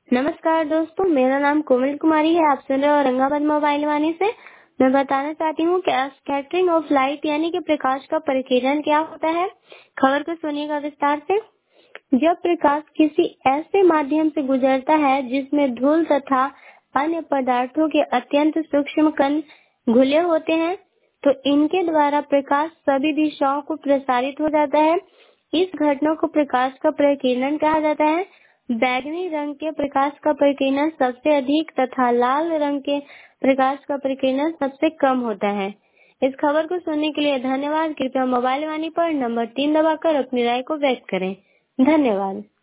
नमस्कार दोस्तों, मेरा नाम कोमल कुमारी है। आप सुन रहे हो औरंगाबाद मोबाइल वाणी से। मैं बताना चाहती हूँ कि स्कैटरिंग ऑफ लाइट यानी कि प्रकाश का परिकीर्णन क्या होता है। खबर को सुनिएगा विस्तार से। जब प्रकाश किसी ऐसे माध्यम से गुजरता है जिसमें धूल तथा अन्य पदार्थों के अत्यंत सूक्ष्म कण घुले होते हैं, तो इनके द्वारा प्रकाश सभी दिशाओं को प्रसारित हो जाता है। इस घटना को प्रकाश का परिकीर्णन कहा जाता है। बैंगनी रंग के प्रकाश का परिकीर्णन सबसे अधिक तथा लाल रंग के प्रकाश का परिकीर्णन सबसे कम होता है। इस खबर को सुनने के लिए धन्यवाद। कृपया मोबाइल वाणी पर नंबर 3 दबाकर अपनी राय को व्यक्त करें। धन्यवाद।